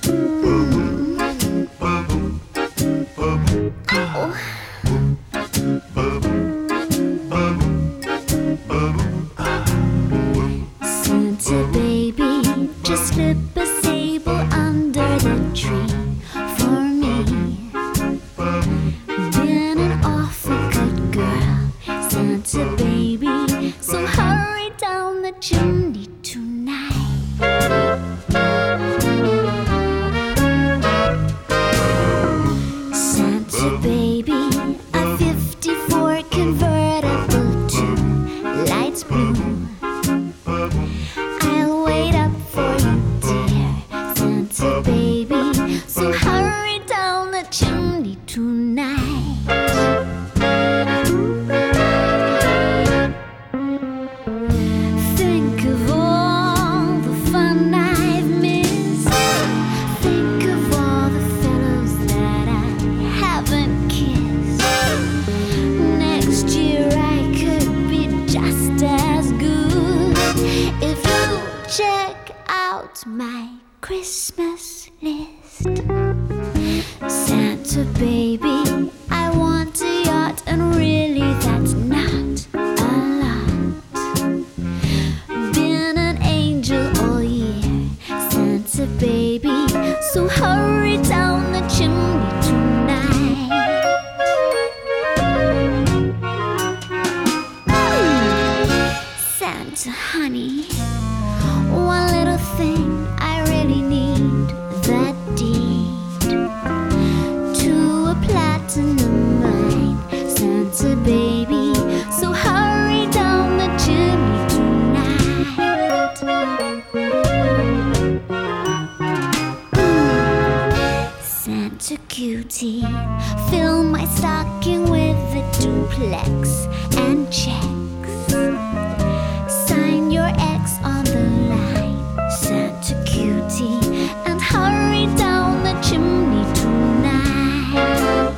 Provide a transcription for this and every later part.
Santa baby, just slip a sable under the tree for me. Been an awful good girl, Santa baby, so hurry down the chimney tonight. Santa baby, a 54 convertible to light blue. I'll wait up for you, dear Santa baby, so hurry down the chimney tonight. Think of all the fun I've missed. Think of all the fellows that I haven't kissed. Next year I could be just as good if you check out my Christmas list. Santa baby, I want a yacht, and really that's not a lot. Been an angel all year, Santa baby, so hurry down the chimney tonight. Santa honey, one little thing I really need, that deed to a platinum mine, Santa baby, so hurry down the chimney tonight. Santa cutie, fill my stocking with a duplex and checks. Sign your X on the line, Santa cutie, and hurry down the chimney tonight.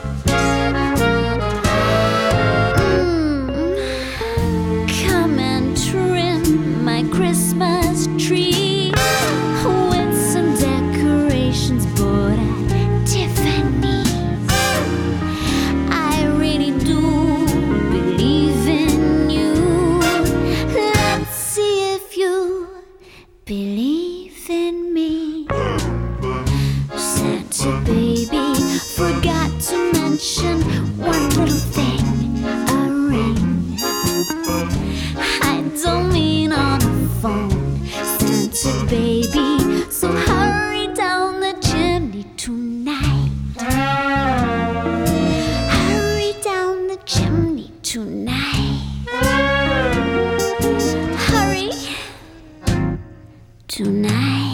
Come and trim my Christmas tree with some decorations bought at Tiffany's. I really do believe in you. Let's see if you believe in me. Santa baby, forgot to mention one little thing, a ring. I don't mean on the phone, Santa baby, so hurry down the chimney tonight. Hurry down the chimney tonight. Hurry tonight.